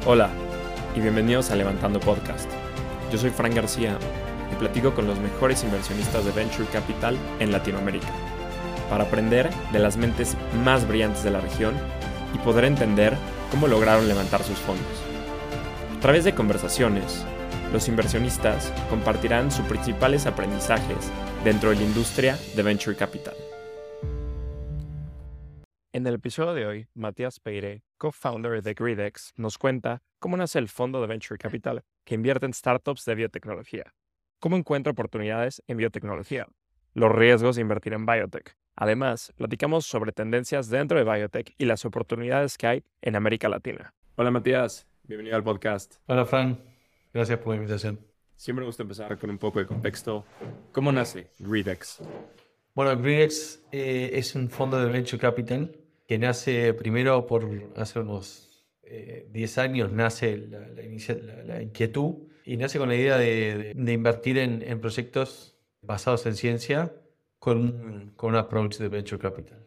Hola y bienvenidos a Levantando Podcast. Yo soy Fran García y platico con los mejores inversionistas de Venture Capital en Latinoamérica para aprender de las mentes más brillantes de la región y poder entender cómo lograron levantar sus fondos. A través de conversaciones, los inversionistas compartirán sus principales aprendizajes dentro de la industria de Venture Capital. En el episodio de hoy, Matías Peire, co-founder de GridX, nos cuenta cómo nace el fondo de Venture Capital que invierte en startups de biotecnología, cómo encuentra oportunidades en biotecnología, los riesgos de invertir en biotech. Además, platicamos sobre tendencias dentro de biotech y las oportunidades que hay en América Latina. Hola Matías, bienvenido al podcast. Hola Fran, gracias por la invitación. Siempre me gusta empezar con un poco de contexto. ¿Cómo nace GridX? Bueno, GridX es un fondo de Venture Capital que nace primero por hace unos 10 años, nace la inquietud y nace con la idea de invertir en proyectos basados en ciencia con un approach de Venture Capital.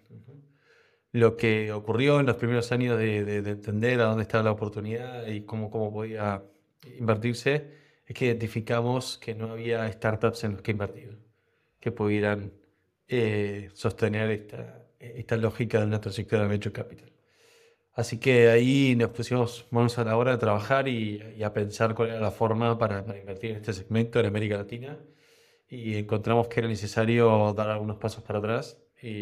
Lo que ocurrió en los primeros años de entender a dónde estaba la oportunidad y cómo podía invertirse es que identificamos que no había startups en los que invertir que pudieran sostener esta lógica de una trayectoria de Venture Capital. Así que ahí nos pusimos manos a la obra de trabajar y a pensar cuál era la forma para invertir en este segmento en América Latina y encontramos que era necesario dar algunos pasos para atrás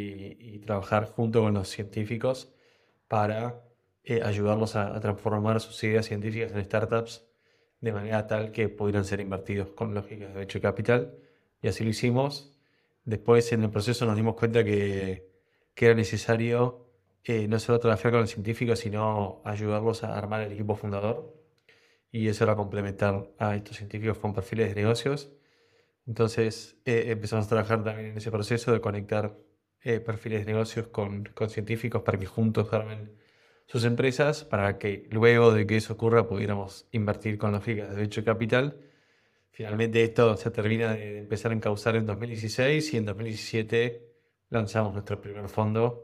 y trabajar junto con los científicos para ayudarlos a transformar sus ideas científicas en startups de manera tal que pudieran ser invertidos con lógicas de Venture Capital. Y así lo hicimos. Después en el proceso nos dimos cuenta que era necesario no solo trabajar con los científicos, sino ayudarlos a armar el equipo fundador. Y eso era complementar a estos científicos con perfiles de negocios. Entonces empezamos a trabajar también en ese proceso de conectar perfiles de negocios con científicos para que juntos armen sus empresas, para que luego de que eso ocurra pudiéramos invertir con lógicas de Venture Capital. Finalmente esto se termina de empezar a encauzar en 2016 y en 2017 lanzamos nuestro primer fondo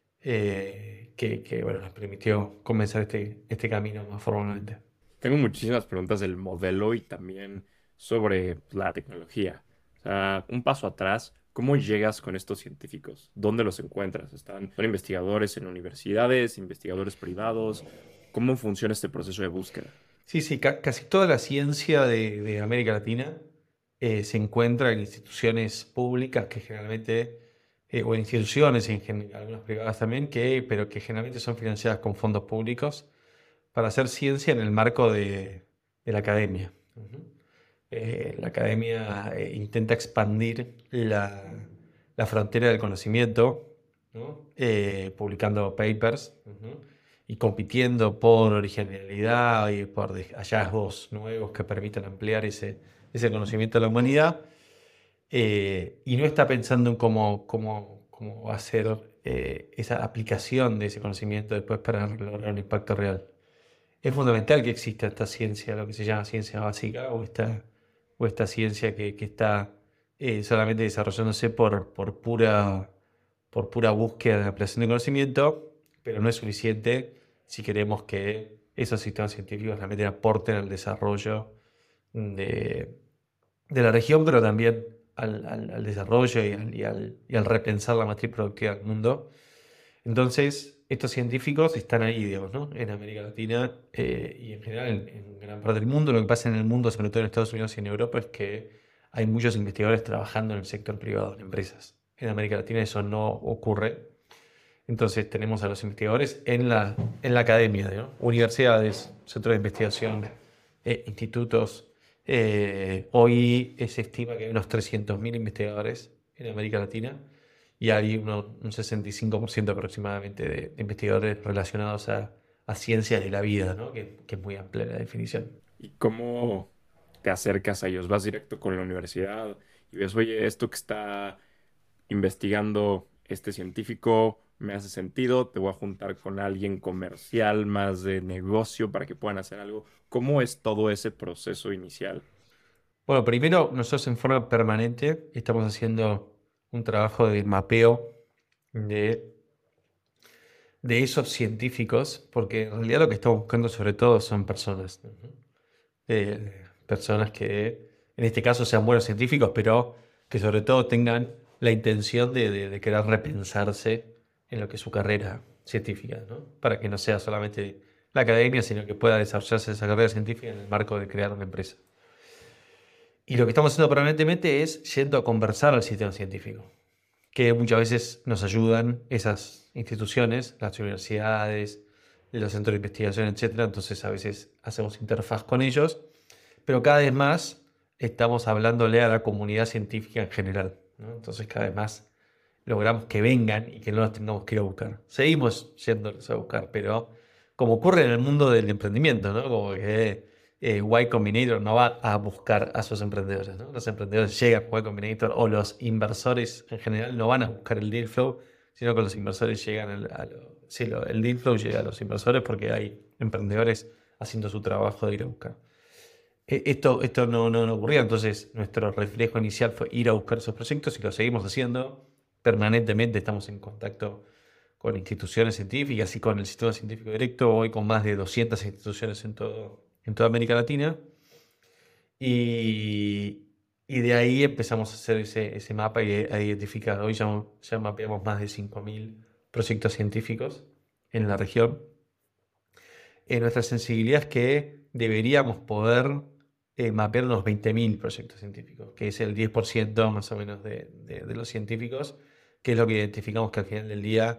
que nos permitió comenzar este camino más formalmente. Tengo muchísimas preguntas del modelo y también sobre la tecnología. O sea, un paso atrás, ¿cómo llegas con estos científicos? ¿Dónde los encuentras? ¿Son investigadores en universidades, investigadores privados? ¿Cómo funciona este proceso de búsqueda? Sí, casi toda la ciencia de América Latina se encuentra en instituciones públicas que generalmente, o en instituciones, algunas privadas también, pero que generalmente son financiadas con fondos públicos para hacer ciencia en el marco de la academia. La academia intenta expandir la frontera del conocimiento, ¿no? Publicando papers, y compitiendo por originalidad y por hallazgos nuevos que permitan ampliar ese conocimiento de la humanidad. Y no está pensando en cómo va a ser esa aplicación de ese conocimiento después para lograr un impacto real. Es fundamental que exista esta ciencia, lo que se llama ciencia básica, o esta ciencia que está solamente desarrollándose por pura búsqueda de ampliación de conocimiento, pero no es suficiente si queremos que esos sistemas científicos realmente aporten al desarrollo de la región, pero también al desarrollo y al repensar la matriz productiva del mundo. Entonces, estos científicos están ahí, digamos, ¿no? En América Latina y en general en gran parte del mundo. Lo que pasa en el mundo, sobre todo en Estados Unidos y en Europa, es que hay muchos investigadores trabajando en el sector privado, en empresas. En América Latina eso no ocurre. Entonces tenemos a los investigadores en la academia, ¿no? Universidades, centros de investigación, institutos. Hoy se estima que hay unos 300.000 investigadores en América Latina y hay un 65% aproximadamente de investigadores relacionados a ciencias de la vida, ¿no? Que es muy amplia la definición. ¿Y cómo te acercas a ellos? ¿Vas directo con la universidad y ves, oye, esto que está investigando este científico me hace sentido, te voy a juntar con alguien comercial, más de negocio para que puedan hacer algo? ¿Cómo es todo ese proceso inicial? Bueno, primero nosotros en forma permanente estamos haciendo un trabajo de mapeo de de esos científicos, porque en realidad lo que estamos buscando sobre todo son personas. Personas que en este caso sean buenos científicos, pero que sobre todo tengan la intención de querer repensarse en lo que es su carrera científica, ¿no? Para que no sea solamente la academia, sino que pueda desarrollarse esa carrera científica en el marco de crear una empresa. Y lo que estamos haciendo permanentemente es yendo a conversar al sistema científico, que muchas veces nos ayudan esas instituciones, las universidades, los centros de investigación, etcétera. Entonces a veces hacemos interfaz con ellos, pero cada vez más estamos hablándole a la comunidad científica en general, ¿no? Entonces cada vez más logramos que vengan y que no los tengamos que ir a buscar. Seguimos yéndolos a buscar, pero como ocurre en el mundo del emprendimiento, ¿no? Como que Y Combinator no va a buscar a sus emprendedores, ¿no? Los emprendedores llegan a Y Combinator, o los inversores en general no van a buscar el deal flow, sino que los inversores llegan el deal flow llega a los inversores porque hay emprendedores haciendo su trabajo de ir a buscar. Esto no ocurría, entonces nuestro reflejo inicial fue ir a buscar esos proyectos y lo seguimos haciendo. Permanentemente estamos en contacto con instituciones científicas y con el sistema científico directo, hoy con más de 200 instituciones en toda América Latina. Y de ahí empezamos a hacer ese mapa y a identificar. Hoy ya mapeamos más de 5.000 proyectos científicos en la región. Nuestra sensibilidad es que deberíamos poder mapear unos 20.000 proyectos científicos, que es el 10% más o menos de los científicos, que es lo que identificamos que al final del día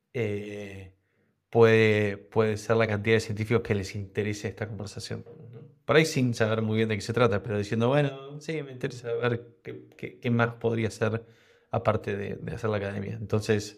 puede ser la cantidad de científicos que les interese esta conversación, ¿no? Por ahí sin saber muy bien de qué se trata, pero diciendo, bueno, sí, me interesa ver qué más podría ser aparte de hacer la academia. Entonces,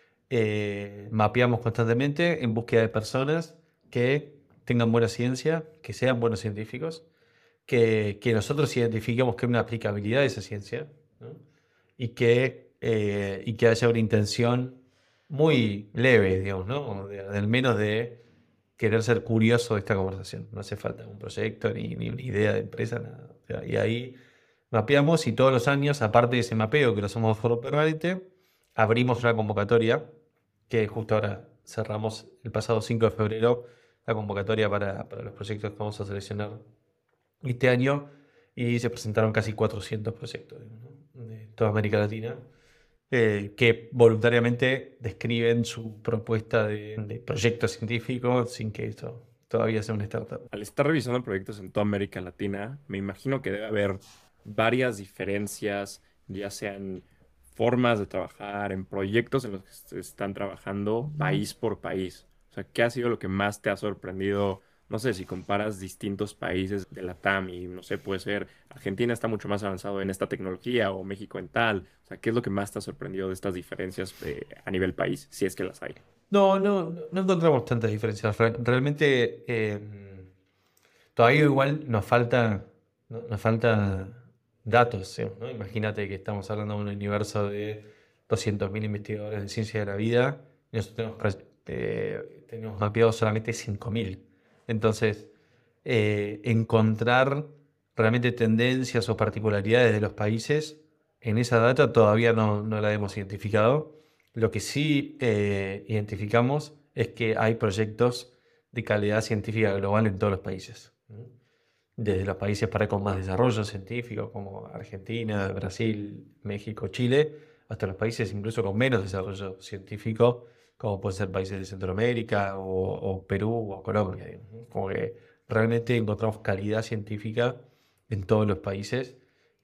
mapeamos constantemente en búsqueda de personas que tengan buena ciencia, que sean buenos científicos, que nosotros identifiquemos que hay una aplicabilidad de esa ciencia, ¿no? y que haya una intención muy leve, digamos, ¿no? Al menos de querer ser curioso de esta conversación. No hace falta un proyecto ni una idea de empresa, nada. O sea, y ahí mapeamos y todos los años, aparte de ese mapeo que lo hacemos de forma permanente, abrimos una convocatoria que justo ahora cerramos el pasado 5 de febrero, la convocatoria para los proyectos que vamos a seleccionar este año, y se presentaron casi 400 proyectos, ¿no? De toda América Latina, que voluntariamente describen su propuesta de proyecto científico sin que esto todavía sea una startup. Al estar revisando proyectos en toda América Latina, me imagino que debe haber varias diferencias, ya sean formas de trabajar, en proyectos en los que se están trabajando país por país. O sea, ¿qué ha sido lo que más te ha sorprendido? No sé, si comparas distintos países de la TAM y no sé, puede ser Argentina está mucho más avanzado en esta tecnología o México en tal. O sea, ¿qué es lo que más te ha sorprendido de estas diferencias a nivel país, si es que las hay? No encontramos tantas diferencias. Realmente todavía igual nos falta datos, ¿sí? ¿No? Imagínate que estamos hablando de un universo de 200.000 investigadores de ciencia de la vida y nosotros tenemos mapeados solamente 5.000. Entonces, encontrar realmente tendencias o particularidades de los países en esa data todavía no la hemos identificado. Lo que sí identificamos es que hay proyectos de calidad científica global en todos los países, ¿no? Desde los países con más desarrollo científico, como Argentina, Brasil, México, Chile, hasta los países incluso con menos desarrollo científico, como pueden ser países de Centroamérica o Perú o Colombia, digamos, ¿no? Como que realmente encontramos calidad científica en todos los países,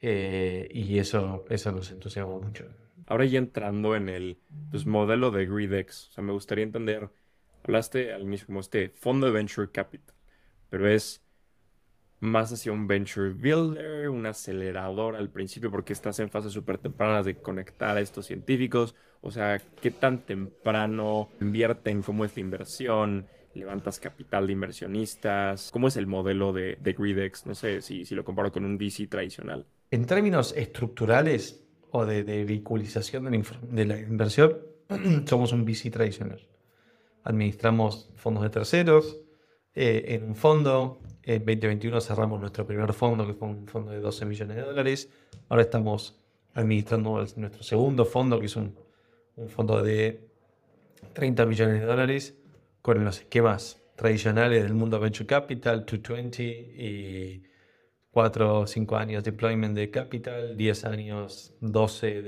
y eso nos entusiasma mucho. Ahora ya entrando en el pues, modelo de GridX, o sea, me gustaría entender, hablaste al inicio como este fondo de Venture Capital, pero es más hacia un Venture Builder, un acelerador al principio, porque estás en fases súper tempranas de conectar a estos científicos, o sea, ¿qué tan temprano invierten? ¿Cómo es la inversión? ¿Levantas capital de inversionistas? ¿Cómo es el modelo de GridX? No sé si lo comparo con un VC tradicional. En términos estructurales o de vehiculización de la inversión, somos un VC tradicional. Administramos fondos de terceros en un fondo. En 2021 cerramos nuestro primer fondo, que fue un fondo de $12 millones. Ahora estamos administrando nuestro segundo fondo, que es un fondo de 30 millones de dólares con los esquemas tradicionales del mundo Venture Capital, 220 y 4 o 5 años deployment de capital, 10 años, 12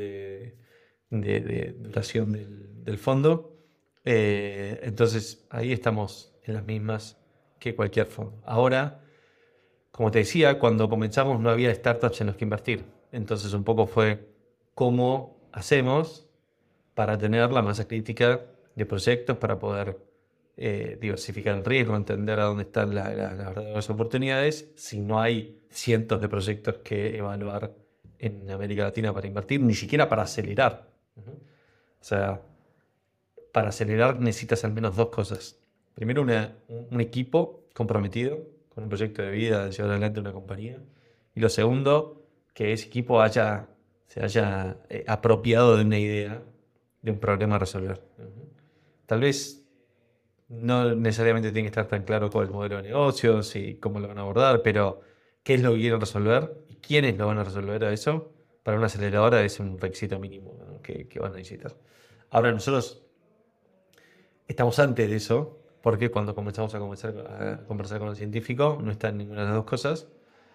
de duración del fondo. Entonces ahí estamos en las mismas que cualquier fondo. Ahora, como te decía, cuando comenzamos no había startups en los que invertir. Entonces un poco fue cómo hacemos para tener la masa crítica de proyectos, para poder diversificar el riesgo, entender a dónde están las verdaderas oportunidades, si no hay cientos de proyectos que evaluar en América Latina para invertir, ni siquiera para acelerar. O sea, para acelerar necesitas al menos dos cosas. Primero, un equipo comprometido con un proyecto de vida de llevar adelante una compañía. Y lo segundo, que ese equipo se haya apropiado de una idea, de un problema a resolver. Tal vez no necesariamente tiene que estar tan claro cuál es el modelo de negocios y cómo lo van a abordar, pero qué es lo que quieren resolver y quiénes lo van a resolver a eso. Para una aceleradora es un requisito mínimo, ¿no? que van a necesitar. Ahora nosotros estamos antes de eso, porque cuando comenzamos a conversar con el científico no está en ninguna de las dos cosas,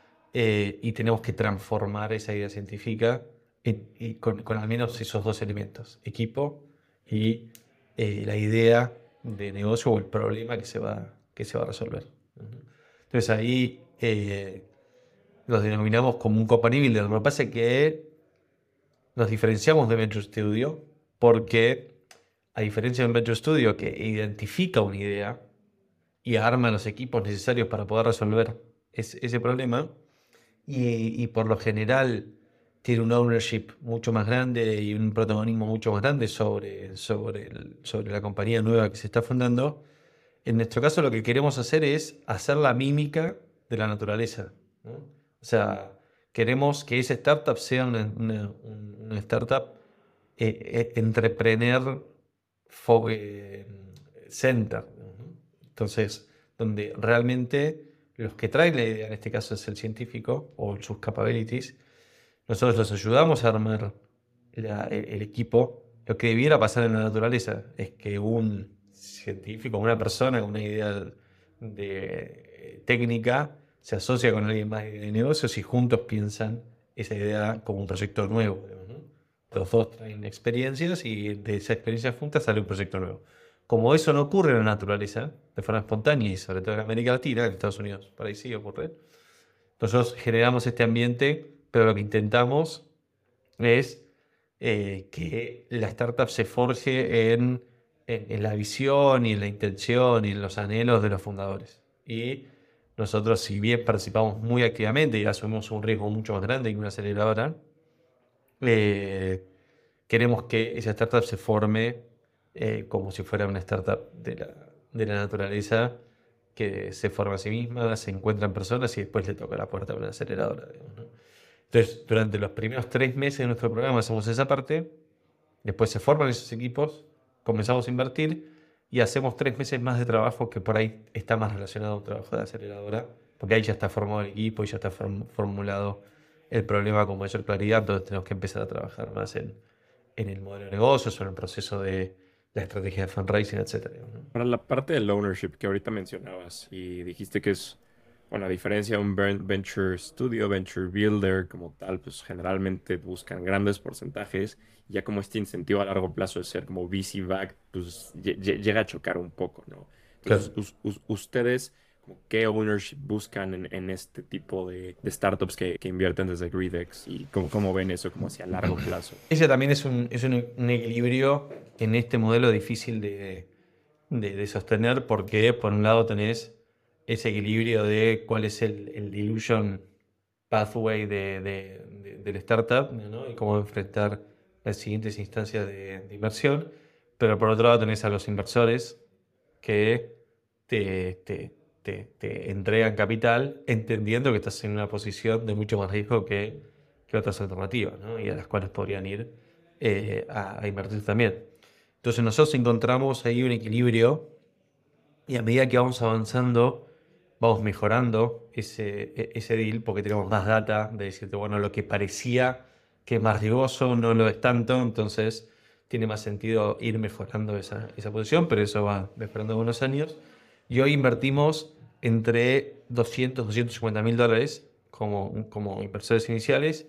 y tenemos que transformar esa idea científica con al menos esos dos elementos, equipo y la idea de negocio o el problema que se va a resolver. Entonces ahí los denominamos como un company builder. Lo que pasa es que nos diferenciamos de Venture Studio porque, a diferencia de un Venture Studio que identifica una idea y arma los equipos necesarios para poder resolver ese problema, y por lo general tiene un ownership mucho más grande y un protagonismo mucho más grande sobre la compañía nueva que se está fundando. En nuestro caso lo que queremos hacer es hacer la mímica de la naturaleza, ¿no? O sea, queremos que esa startup sea una startup entrepreneur center, ¿no? Entonces, donde realmente los que traen la idea, en este caso es el científico o sus capabilities, nosotros los ayudamos a armar el equipo. Lo que debiera pasar en la naturaleza es que un científico, una persona con una idea técnica, se asocia con alguien más de negocios y juntos piensan esa idea como un proyecto nuevo, ¿no? Los dos traen experiencias y de esa experiencia juntas sale un proyecto nuevo. Como eso no ocurre en la naturaleza, de forma espontánea y sobre todo en América Latina, en Estados Unidos, por ahí sí ocurre, nosotros generamos este ambiente, pero lo que intentamos es que la startup se forje en la visión y en la intención y en los anhelos de los fundadores. Y nosotros, si bien participamos muy activamente y asumimos un riesgo mucho más grande que una aceleradora, queremos que esa startup se forme como si fuera una startup de la naturaleza, que se forma a sí misma, se encuentran personas y después le toca la puerta a una aceleradora, digamos, ¿no? Entonces, durante los primeros 3 meses de nuestro programa hacemos esa parte, después se forman esos equipos, comenzamos a invertir y hacemos 3 meses más de trabajo, que por ahí está más relacionado a un trabajo de aceleradora, porque ahí ya está formado el equipo y ya está formulado el problema con mayor claridad. Entonces tenemos que empezar a trabajar más en el modelo de negocios o en el proceso de la estrategia de fundraising, etcétera, ¿no? Para la parte del ownership que ahorita mencionabas y dijiste que es, bueno, a diferencia de un venture studio, venture builder como tal, pues generalmente buscan grandes porcentajes, y ya como este incentivo a largo plazo de ser como VC backed, pues llega a chocar un poco, ¿no? Entonces, Claro. ustedes, como, ¿qué ownership buscan en este tipo de startups que invierten desde Greedex, y cómo ven eso como hacia largo plazo? Ese también es un equilibrio en este modelo difícil de sostener, porque por un lado tenés ese equilibrio de cuál es el dilution pathway del startup, ¿no? Y cómo enfrentar las siguientes instancias de inversión, pero por otro lado tenés a los inversores que te entregan capital entendiendo que estás en una posición de mucho más riesgo que otras alternativas, ¿no? Y a las cuales podrían ir a invertir también. Entonces nosotros encontramos ahí un equilibrio, y a medida que vamos avanzando, vamos mejorando ese deal, porque tenemos más data de decirte, bueno, lo que parecía que es más riesgoso no lo es tanto. Entonces tiene más sentido ir mejorando esa posición, pero eso va mejorando con los años. Y hoy invertimos entre 200 $250,000 como inversores iniciales,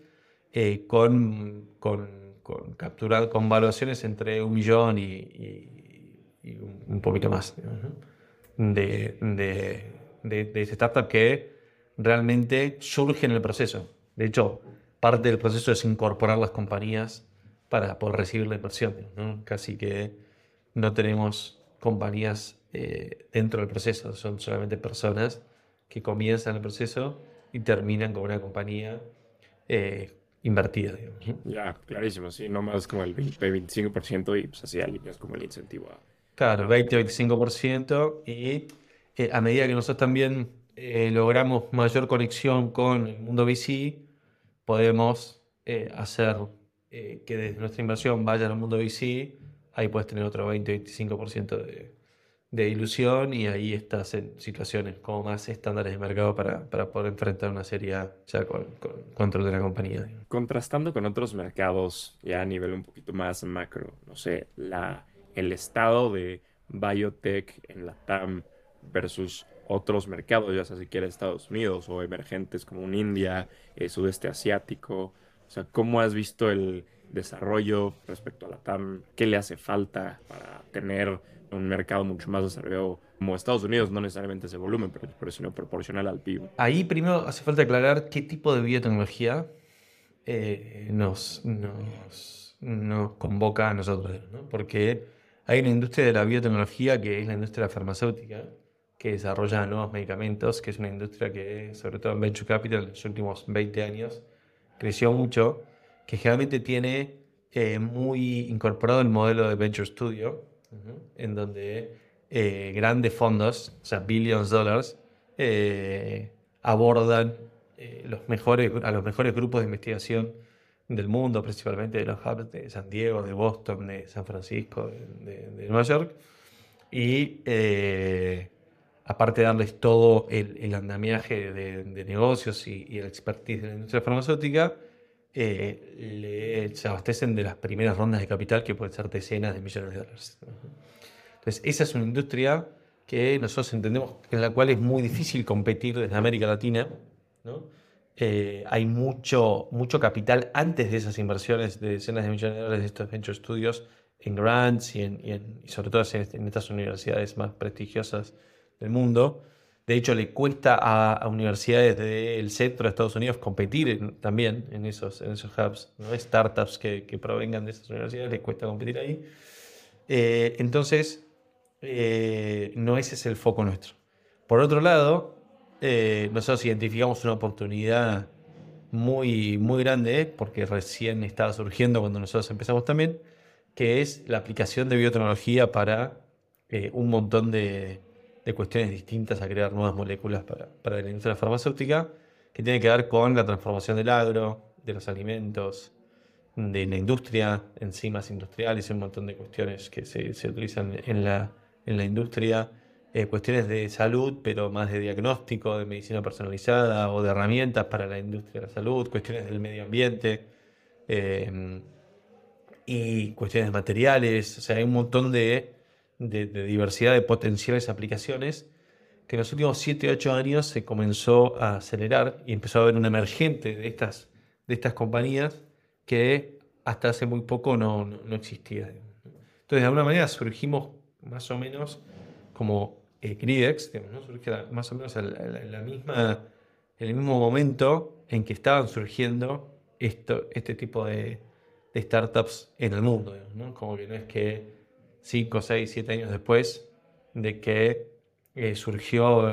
con valuaciones entre 1 millón y un poquito más, ¿no? de startup que realmente surge en el proceso. De hecho, parte del proceso es incorporar las compañías para poder recibir la inversión, ¿no? Casi que no tenemos compañías dentro del proceso, son solamente personas que comienzan el proceso y terminan con una compañía invertida, digamos, ¿no? Ya, clarísimo, sí, no más como el 20-25% y pues así alineas como el incentivo a... Claro, 20-25%, y a medida que nosotros también logramos mayor conexión con el mundo VC, podemos hacer que desde nuestra inversión vaya al mundo VC. Ahí puedes tener otro 20-25% de ilusión, y ahí estás en situaciones como más estándares de mercado para poder enfrentar una serie A ya con control de la compañía, digamos. Contrastando con otros mercados ya a nivel un poquito más macro, no sé, el estado de biotech en la TAM versus otros mercados, ya sea si quieres Estados Unidos o emergentes como un India, sudeste asiático. O sea, ¿cómo has visto el desarrollo respecto a la TAM? ¿Qué le hace falta para tener un mercado mucho más desarrollado como Estados Unidos? No necesariamente ese volumen, pero sino proporcional al PIB. Ahí primero hace falta aclarar qué tipo de biotecnología nos convoca a nosotros, ¿no? Porque hay una industria de la biotecnología que es la industria farmacéutica, que desarrolla nuevos medicamentos, que es una industria que, sobre todo en Venture Capital, en los últimos 20 años, creció mucho, que generalmente tiene muy incorporado el modelo de Venture Studio, en donde grandes fondos, o sea, billions de dólares, abordan a los mejores grupos de investigación del mundo, principalmente de los hubs de San Diego, de Boston, de San Francisco, de Nueva York, y aparte de darles todo el andamiaje de negocios y el expertise de la industria farmacéutica, se abastecen de las primeras rondas de capital, que pueden ser decenas de millones de dólares. Entonces, esa es una industria que nosotros entendemos en la cual es muy difícil competir desde América Latina, ¿no? Hay mucho capital antes de esas inversiones de decenas de millones de dólares de estos venture studios en grants y sobre todo en estas universidades más prestigiosas del mundo. De hecho, le cuesta a universidades del centro de Estados Unidos competir también en esos hubs, ¿no? Startups que provengan de esas universidades, les cuesta competir ahí. Entonces, no ese es el foco nuestro. Por otro lado, nosotros identificamos una oportunidad muy, muy grande, porque recién estaba surgiendo cuando nosotros empezamos también, que es la aplicación de biotecnología para un montón de cuestiones distintas, a crear nuevas moléculas para la industria farmacéutica, que tiene que ver con la transformación del agro, de los alimentos, de la industria, enzimas industriales y un montón de cuestiones que se utilizan en la industria, cuestiones de salud, pero más de diagnóstico, de medicina personalizada o de herramientas para la industria de la salud, cuestiones del medio ambiente, y cuestiones materiales. O sea, hay un montón de diversidad de potenciales aplicaciones que en los últimos 7 o 8 años se comenzó a acelerar y empezó a haber un emergente de estas compañías que hasta hace muy poco no existía. Entonces, de alguna manera surgimos más o menos como Gridex, ¿no? Surge más o menos en el mismo momento en que estaban surgiendo este tipo de startups en el mundo, ¿no? Como que no es que 5, 6, 7 años después de que surgió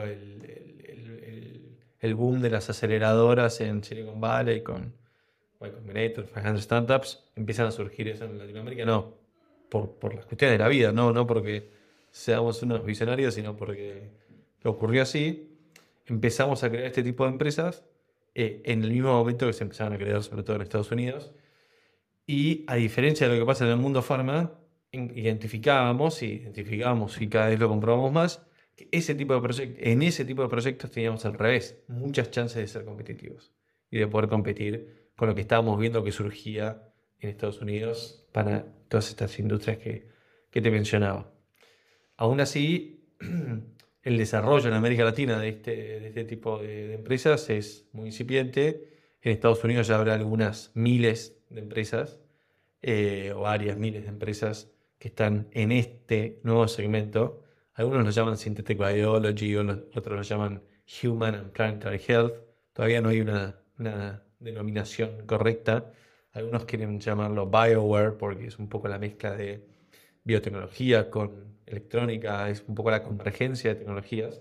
el boom de las aceleradoras en Silicon Valley con Y Combinator, 500 Startups, empiezan a surgir eso en Latinoamérica, no por las cuestiones de la vida, no porque seamos unos visionarios, sino porque ocurrió así. Empezamos a crear este tipo de empresas en el mismo momento que se empezaron a crear, sobre todo en Estados Unidos. Y a diferencia de lo que pasa en el mundo farma, identificábamos y cada vez lo comprobamos más, que en ese tipo de proyectos teníamos al revés, muchas chances de ser competitivos y de poder competir con lo que estábamos viendo que surgía en Estados Unidos para todas estas industrias que te mencionaba. Aún así, el desarrollo en América Latina de este tipo de empresas es muy incipiente. En Estados Unidos ya habrá algunas miles de empresas o varias miles de empresas que están en este nuevo segmento. Algunos lo llaman Synthetic Biology, otros lo llaman Human and Planetary Health. Todavía no hay una denominación correcta. Algunos quieren llamarlo BioWare porque es un poco la mezcla de biotecnología con electrónica, es un poco la convergencia de tecnologías.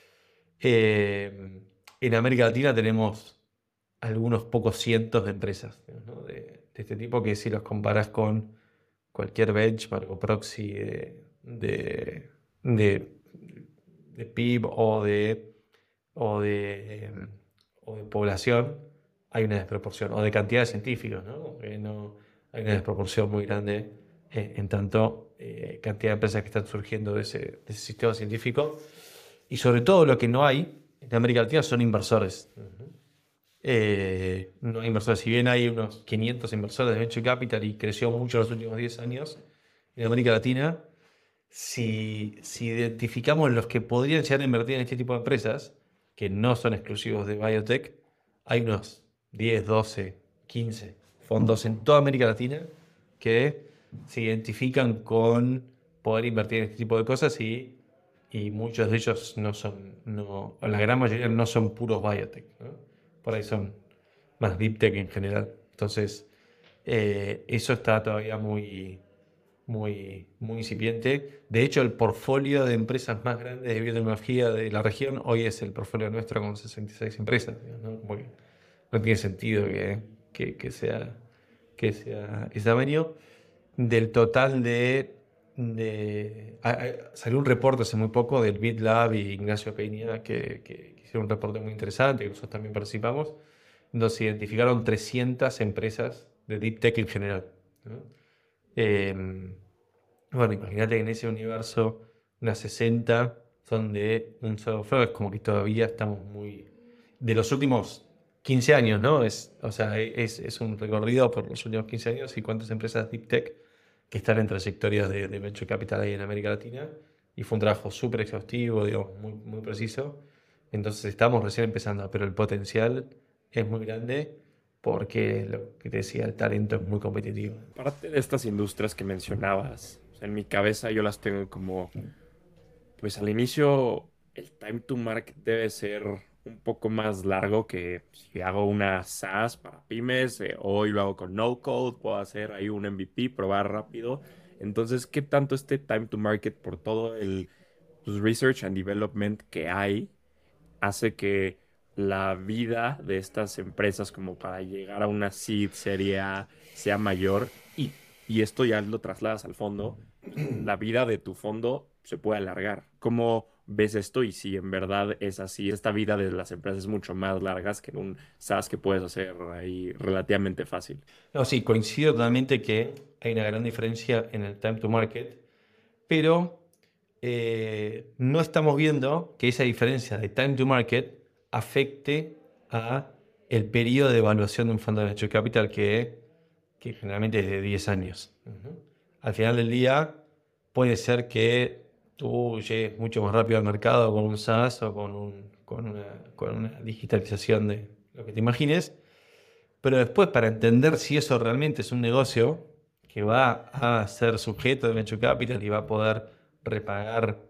En América Latina tenemos algunos pocos cientos de empresas, ¿no? de este tipo, que si los comparas con cualquier benchmark o proxy de, de- de PIB o de, o de población, hay una desproporción, o de cantidad de científicos, ¿no? Hay una desproporción muy grande en tanto cantidad de empresas que están surgiendo de ese sistema científico. Y sobre todo lo que no hay en América Latina son inversores. No hay inversores. Si bien hay unos 500 inversores de Venture Capital y creció mucho en los últimos 10 años, en América Latina, si identificamos los que podrían llegar a invertir en este tipo de empresas, que no son exclusivos de biotech, hay unos 10, 12, 15 fondos en toda América Latina que se identifican con poder invertir en este tipo de cosas y muchos de ellos o la gran mayoría no son puros biotech, ¿no? Por ahí son más deep tech en general. Entonces, eso está todavía muy incipiente. De hecho, el portfolio de empresas más grandes de biotecnología de la región hoy es el portfolio nuestro con 66 empresas, ¿no? Como que no tiene sentido que sea ese tamaño. Del total salió un reporte hace muy poco del BitLab y Ignacio Peña que hicieron un reporte muy interesante, que nosotros también participamos, donde se identificaron 300 empresas de Deep Tech en general, ¿no? Bueno, imagínate que en ese universo unas 60 son de un solo flow, es como que todavía estamos muy... De los últimos 15 años, ¿no? O sea, es un recorrido por los últimos 15 años y cuántas empresas Deep Tech que están en trayectorias de Venture Capital ahí en América Latina. Y fue un trabajo súper exhaustivo, digamos, muy preciso. Entonces estamos recién empezando, pero el potencial es muy grande porque lo que te decía, el talento es muy competitivo. Parte de estas industrias que mencionabas, o sea, en mi cabeza yo las tengo como, pues al inicio el time to market debe ser un poco más largo que si hago una SaaS para pymes, hoy lo hago con no code, puedo hacer ahí un MVP, probar rápido. Entonces, ¿qué tanto este time to market por todo el pues, research and development que hay hace que la vida de estas empresas como para llegar a una seed serie A sea mayor y esto ya lo trasladas al fondo, pues, la vida de tu fondo se puede alargar? ¿Cómo ves esto y si en verdad es así? Esta vida de las empresas es mucho más largas que en un SaaS que puedes hacer ahí relativamente fácil. No, sí, coincido totalmente que hay una gran diferencia en el time to market, pero no estamos viendo que esa diferencia de time to market afecte a el periodo de evaluación de un fondo de venture capital que generalmente es de 10 años. Al final del día puede ser que tú llegues mucho más rápido al mercado con un SaaS o con una digitalización de lo que te imagines, pero después para entender si eso realmente es un negocio que va a ser sujeto de venture capital y va a poder repagar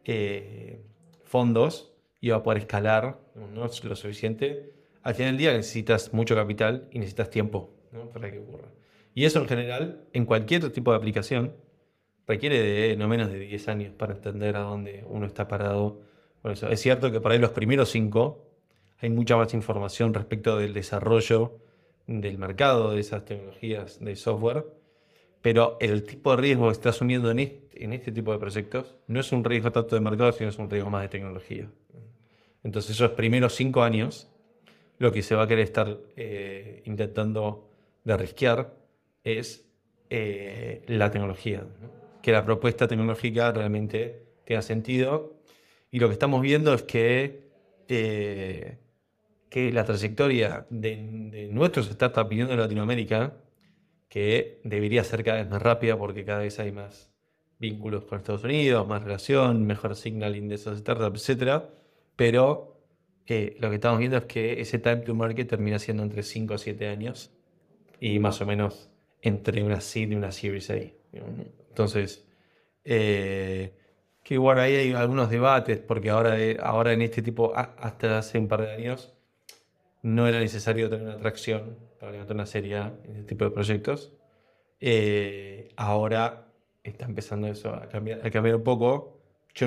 fondos y va a poder escalar, no es lo suficiente. Al final del día necesitas mucho capital y necesitas tiempo, ¿no? Para que ocurra. Y eso en general, en cualquier tipo de aplicación, requiere de no menos de 10 años para entender a dónde uno está parado. Por eso, es cierto que por ahí los primeros 5 hay mucha más información respecto del desarrollo del mercado de esas tecnologías de software, pero el tipo de riesgo que se está asumiendo en este tipo de proyectos no es un riesgo tanto de mercado, sino es un riesgo más de tecnología. Entonces, esos primeros 5 años, lo que se va a querer estar intentando de riskear es la tecnología, ¿no? Que la propuesta tecnológica realmente tenga sentido. Y lo que estamos viendo es que la trayectoria de nuestros startups viniendo de Latinoamérica, que debería ser cada vez más rápida porque cada vez hay más vínculos con Estados Unidos, más relación, mejor signaling de esas startups, etcétera. Pero lo que estamos viendo es que ese time to market termina siendo entre 5 a 7 años y más o menos entre una seed y una Series A. Entonces, que bueno, ahí hay algunos debates porque ahora en este tipo, hasta hace un par de años, no era necesario tener una tracción para levantar una serie A en este tipo de proyectos. Ahora está empezando eso a cambiar un poco. Yo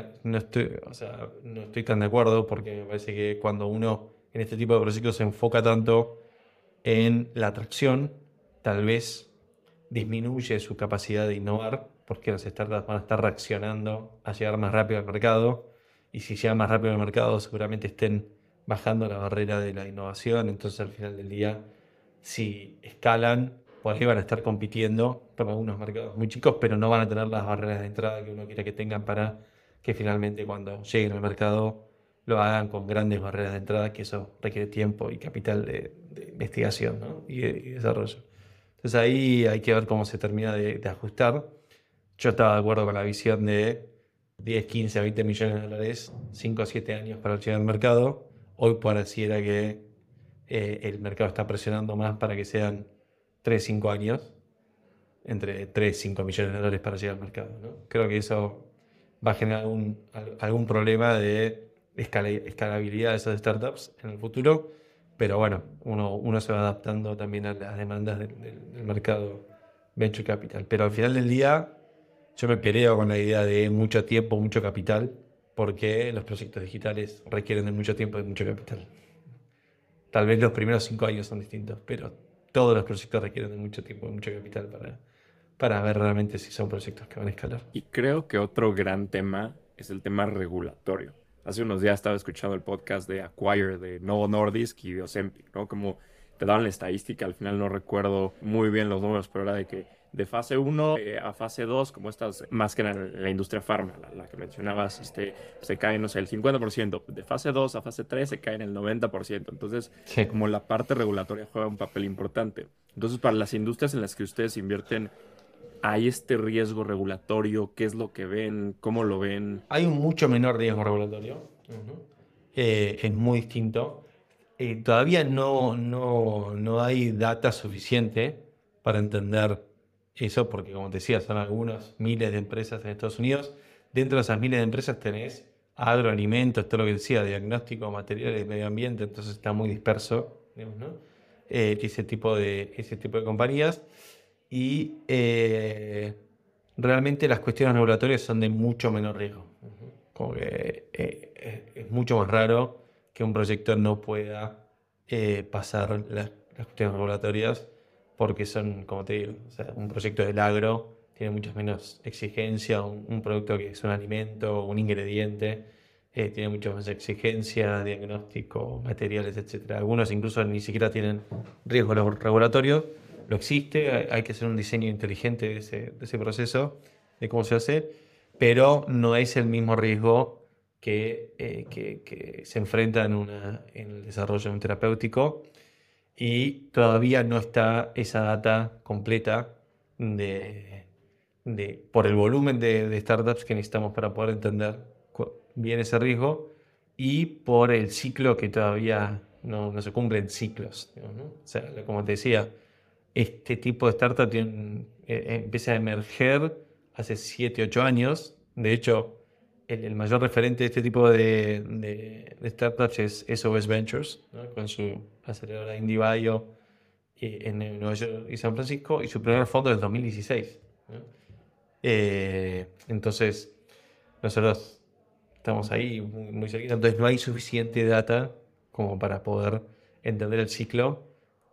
o sea, no estoy tan de acuerdo porque me parece que cuando uno en este tipo de proyectos se enfoca tanto en la atracción, tal vez disminuye su capacidad de innovar porque las startups van a estar reaccionando a llegar más rápido al mercado y si llegan más rápido al mercado seguramente estén bajando la barrera de la innovación, entonces al final del día si escalan por ahí van a estar compitiendo con algunos mercados muy chicos pero no van a tener las barreras de entrada que uno quiera que tengan para que finalmente cuando lleguen al mercado lo hagan con grandes barreras de entrada, que eso requiere tiempo y capital de investigación, ¿no? y desarrollo. Entonces ahí hay que ver cómo se termina de ajustar. Yo estaba de acuerdo con la visión de 10, 15, 20 millones de dólares, 5 o 7 años para llegar al mercado. Hoy pareciera que el mercado está presionando más para que sean 3, 5 años, entre 3 y 5 millones de dólares para llegar al mercado, ¿no? Creo que eso va a generar algún problema de escalabilidad de esas startups en el futuro, pero bueno, uno se va adaptando también a las demandas del mercado venture capital. Pero al final del día, yo me peleo con la idea de mucho tiempo, mucho capital, porque los proyectos digitales requieren de mucho tiempo y mucho capital. Tal vez los primeros 5 años son distintos, pero todos los proyectos requieren de mucho tiempo y mucho capital para ver realmente si son proyectos que van a escalar. Y creo que otro gran tema es el tema regulatorio. Hace unos días estaba escuchando el podcast de Acquire de Novo Nordisk y de Ozempic, ¿no? Como te daban la estadística, al final no recuerdo muy bien los números, pero era de que de fase uno a fase 2, como estas, más que en la industria farma, la que mencionabas, se caen, no sé, el 50%. De fase 2 a fase 3 se caen el 90%. Entonces, Sí. como la parte regulatoria juega un papel importante. Entonces, para las industrias en las que ustedes invierten, ¿hay este riesgo regulatorio? ¿Qué es lo que ven? ¿Cómo lo ven? Hay un mucho menor riesgo regulatorio. Ujú. Es muy distinto. Todavía no hay data suficiente para entender eso, porque como te decía, son algunos miles de empresas en Estados Unidos. Dentro de esas miles de empresas tenés agroalimentos, todo lo que decía, diagnóstico, materiales de medio ambiente, entonces está muy disperso, digamos, ¿no? Ese tipo de compañías. Y realmente las cuestiones regulatorias son de mucho menor riesgo. Como que es mucho más raro que un proyecto no pueda pasar las cuestiones regulatorias porque son, como te digo, o sea, un proyecto del agro tiene muchas menos exigencia, un producto que es un alimento, un ingrediente, tiene mucha más exigencia, diagnóstico, materiales, etcétera. Algunos incluso ni siquiera tienen riesgo regulatorio, lo existe, hay que hacer un diseño inteligente de ese proceso, de cómo se hace, pero no es el mismo riesgo que se enfrenta en el desarrollo de un terapéutico y todavía no está esa data completa de, por el volumen de startups que necesitamos para poder entender bien ese riesgo y por el ciclo que todavía no se cumplen ciclos, digamos, ¿no? O sea, como te decía, este tipo de startup empieza a emerger hace 7 8 años. De hecho, el mayor referente de este tipo de startups es SOS Ventures, ¿no? Con su aceleradora IndieBio en Nueva York y San Francisco, y su primer fondo es 2016, ¿no? Entonces, nosotros estamos ahí muy, muy cerquita, entonces no hay suficiente data como para poder entender el ciclo.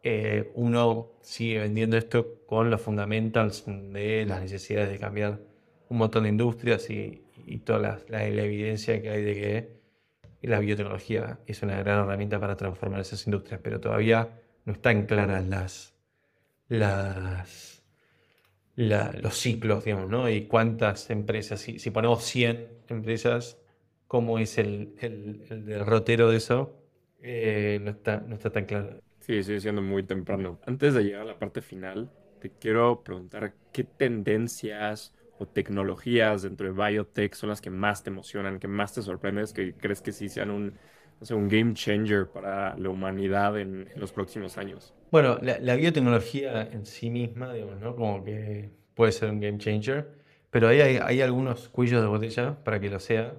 Uno sigue vendiendo esto con los fundamentals de las necesidades de cambiar un montón de industrias y toda la evidencia que hay de que la biotecnología es una gran herramienta para transformar esas industrias, pero todavía no están claras las, los ciclos, digamos, ¿no? Y cuántas empresas, si ponemos 100 empresas, cómo es el derrotero de eso. No está tan claro. Sí, sigue siendo muy temprano. Antes de llegar a la parte final, te quiero preguntar qué tendencias o tecnologías dentro de biotech son las que más te emocionan, que más te sorprendes, que crees que sí sean o sea, un game changer para la humanidad en los próximos años. Bueno, la biotecnología en sí misma, digamos, ¿no? Como que puede ser un game changer, pero ahí hay algunos cuellos de botella, para que lo sea,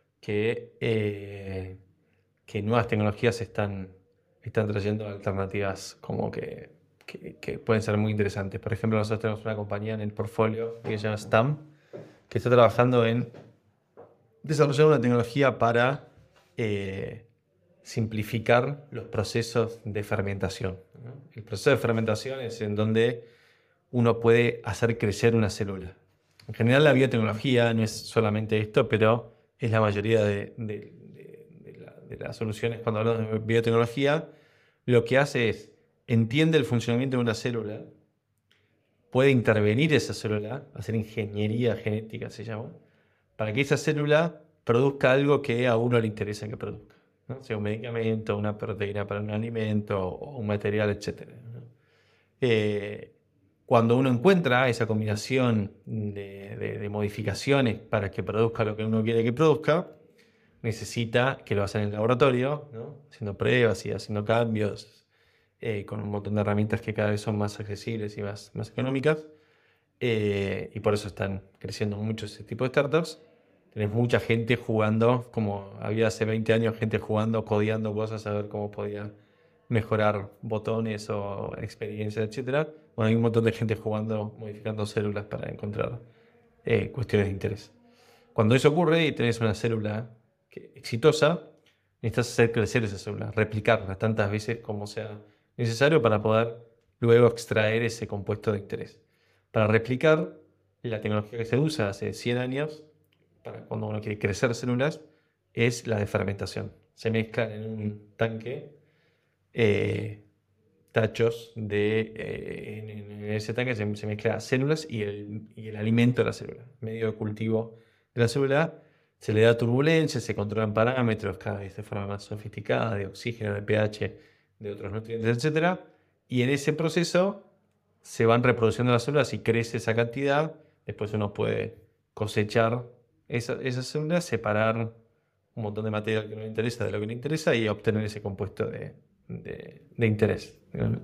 que nuevas tecnologías están trayendo alternativas como que pueden ser muy interesantes. Por ejemplo, nosotros tenemos una compañía en el portfolio que se llama STAM, que está trabajando en desarrollar una tecnología para simplificar los procesos de fermentación, ¿no? El proceso de fermentación es en donde uno puede hacer crecer una célula. En general, la biotecnología no es solamente esto, pero es la mayoría de las soluciones cuando hablamos de biotecnología. Lo que hace es entiende el funcionamiento de una célula, puede intervenir esa célula, hacer ingeniería genética se llama, para que esa célula produzca algo que a uno le interesa que produzca, ¿no? Sea un medicamento, una proteína para un alimento o un material, etcétera, ¿no? Eh, Cuando uno encuentra esa combinación de modificaciones para que produzca lo que uno quiere que produzca, necesita que lo hagan en el laboratorio, ¿no? Haciendo pruebas y haciendo cambios, con un montón de herramientas que cada vez son más accesibles y más económicas. Y por eso están creciendo mucho ese tipo de startups. Tenés mucha gente jugando, como había hace 20 años, gente jugando, codeando cosas a ver cómo podía mejorar botones o experiencias, etcétera. Bueno, hay un montón de gente jugando, modificando células para encontrar cuestiones de interés. Cuando eso ocurre y tenés una célula exitosa, necesitas hacer crecer esa célula, replicarla tantas veces como sea necesario para poder luego extraer ese compuesto de interés. Para replicar, la tecnología que se usa hace 100 años, para cuando uno quiere crecer células, es la de fermentación. Se mezclan en un tanque eh, tachos en ese tanque se mezclan células y el alimento de la célula, medio de cultivo de la célula. Se le da turbulencia, se controlan parámetros cada vez de forma más sofisticada, de oxígeno, de pH, de otros nutrientes, etcétera. Y en ese proceso se van reproduciendo las células y crece esa cantidad. Después uno puede cosechar esas células, separar un montón de material que no le interesa de lo que le interesa y obtener ese compuesto de interés.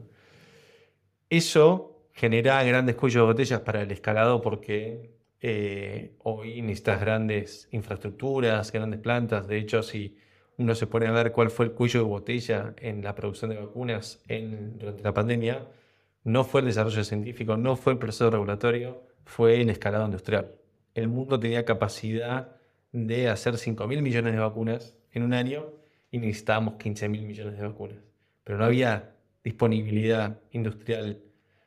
Eso genera grandes cuellos de botellas para el escalado porque hoy necesitas grandes infraestructuras, grandes plantas. De hecho, si uno se pone a ver cuál fue el cuello de botella en la producción de vacunas durante la pandemia, no fue el desarrollo científico, no fue el proceso regulatorio, fue el escalado industrial. El mundo tenía capacidad de hacer 5.000 millones de vacunas en un año y necesitábamos 15.000 millones de vacunas. Pero no había disponibilidad industrial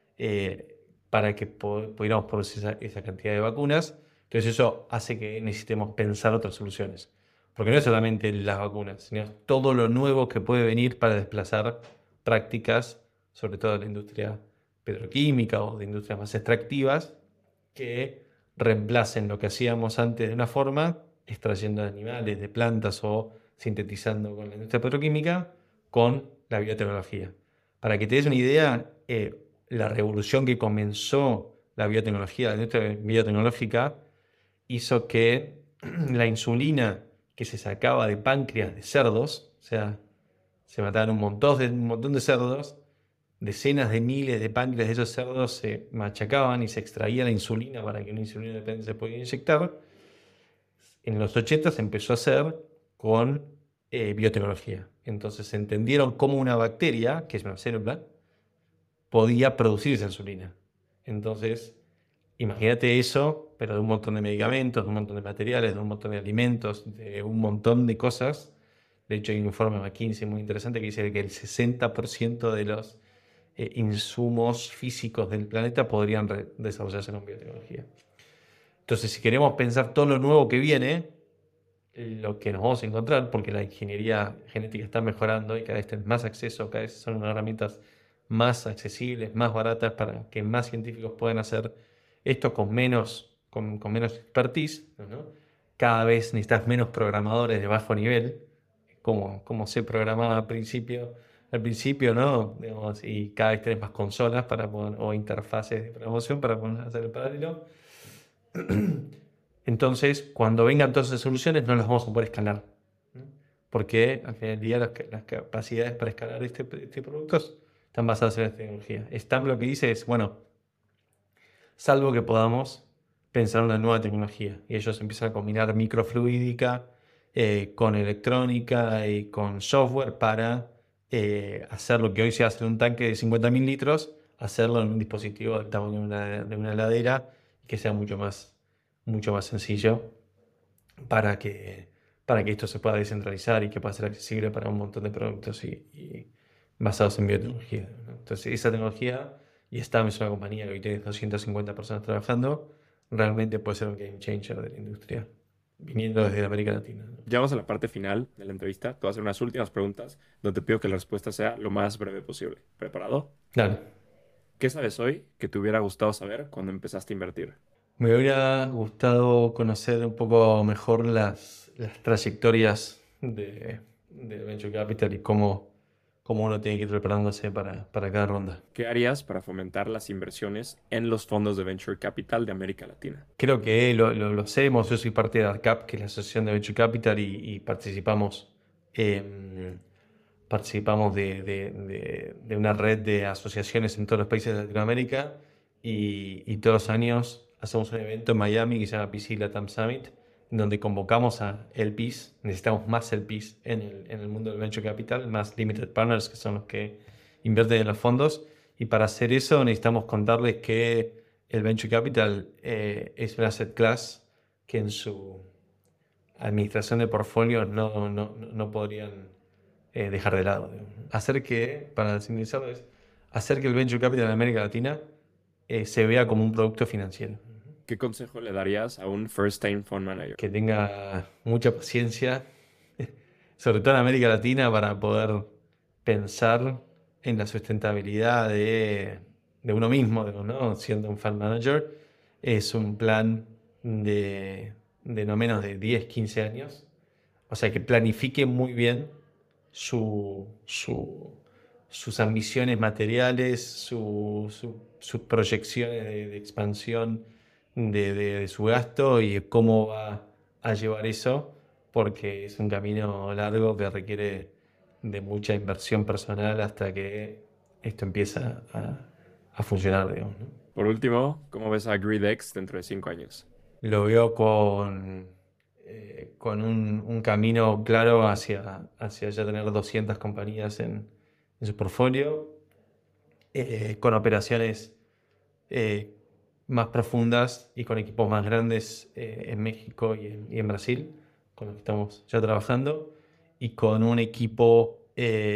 para que pudiéramos producir esa cantidad de vacunas. Entonces eso hace que necesitemos pensar otras soluciones. Porque no es solamente las vacunas, sino todo lo nuevo que puede venir para desplazar prácticas, sobre todo de la industria petroquímica o de industrias más extractivas, que reemplacen lo que hacíamos antes de una forma, extrayendo de animales, de plantas o sintetizando con la industria petroquímica, con la biotecnología. Para que te des una idea, la revolución que comenzó la biotecnología, la industria biotecnológica, hizo que la insulina que se sacaba de páncreas de cerdos, o sea, se mataban un montón de cerdos, decenas de miles de páncreas de esos cerdos se machacaban y se extraía la insulina para que una insulina dependiente se pudiera inyectar. En los 80 se empezó a hacer con biotecnología. Entonces se entendieron cómo una bacteria, que es una célula, podía producir esa insulina. Entonces, imagínate eso, pero de un montón de medicamentos, de un montón de materiales, de un montón de alimentos, de un montón de cosas. De hecho, hay un informe de McKinsey muy interesante que dice que el 60% de los insumos físicos del planeta podrían desarrollarse con biotecnología. Entonces, si queremos pensar todo lo nuevo que viene, lo que nos vamos a encontrar, porque la ingeniería genética está mejorando y cada vez tenés más acceso, cada vez son herramientas más accesibles, más baratas para que más científicos puedan hacer esto con menos expertise, ¿no? Cada vez necesitas menos programadores de bajo nivel, como se programaba al principio, al principio, ¿no? Digamos, y cada vez tenés más consolas o interfaces de programación para poder hacer el paralelo. Entonces, cuando vengan todas esas soluciones, no las vamos a poder escalar, ¿no? Porque al final del día las capacidades para escalar este productos están basadas en la tecnología. Stamp lo que dice es, bueno, salvo que podamos pensar en una nueva tecnología. Y ellos empiezan a combinar microfluídica con electrónica y con software para hacer lo que hoy se hace en un tanque de 50.000 litros, hacerlo en un dispositivo del tamaño de una heladera, que sea mucho más sencillo para que esto se pueda descentralizar y que pueda ser accesible para un montón de productos y basados en biotecnología, ¿no? Entonces, esa tecnología, y Stam es una compañía que hoy tiene 250 personas trabajando, realmente puede ser un game changer de la industria, viniendo desde América Latina, ¿no? Llegamos a la parte final de la entrevista. Te voy a hacer unas últimas preguntas donde te pido que la respuesta sea lo más breve posible. ¿Preparado? Claro. ¿Qué sabes hoy que te hubiera gustado saber cuando empezaste a invertir? Me hubiera gustado conocer un poco mejor las trayectorias de Venture Capital y cómo uno tiene que ir preparándose para cada ronda. ¿Qué harías para fomentar las inversiones en los fondos de Venture Capital de América Latina? Creo que lo hacemos. Yo soy parte de ARCAP, que es la Asociación de Venture Capital, y participamos de una red de asociaciones en todos los países de Latinoamérica y todos los años hacemos un evento en Miami que se llama PC Latam Summit, en donde convocamos a LPs. Necesitamos más LPs en el mundo del Venture Capital, más Limited Partners, que son los que invierten en los fondos. Y para hacer eso necesitamos contarles que el Venture Capital es un asset class que en su administración de portfolio no podrían dejar de lado. Para sintetizarlo, hacer que el Venture Capital en América Latina se vea como un producto financiero. ¿Qué consejo le darías a un first-time fund manager? Que tenga mucha paciencia, sobre todo en América Latina, para poder pensar en la sustentabilidad de uno mismo, ¿no? Siendo un fund manager. Es un plan de no menos de 10, 15 años. O sea, que planifique muy bien sus ambiciones materiales, sus proyecciones de expansión de su gasto y cómo va a llevar eso, porque es un camino largo que requiere de mucha inversión personal hasta que esto empieza a funcionar, digamos, ¿no? Por último, ¿cómo ves a GreedX dentro de 5 años? Lo veo con un camino claro hacia ya tener 200 compañías en su portfolio, con operaciones más profundas y con equipos más grandes en México y en Brasil, con los que estamos ya trabajando, y con un equipo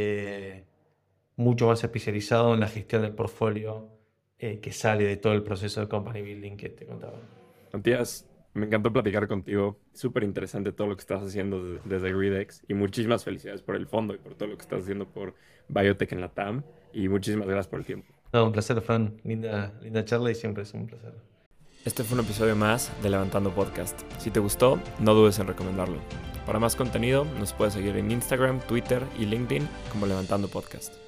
mucho más especializado en la gestión del portfolio que sale de todo el proceso de company building que te contaba. Matías, me encantó platicar contigo. Súper interesante todo lo que estás haciendo desde GreedX y muchísimas felicidades por el fondo y por todo lo que estás haciendo por Biotech en la TAM y muchísimas gracias por el tiempo. No, un placer, Fran. Linda charla y siempre es un placer. Este fue un episodio más de Levantando Podcast. Si te gustó, no dudes en recomendarlo. Para más contenido, nos puedes seguir en Instagram, Twitter y LinkedIn como Levantando Podcast.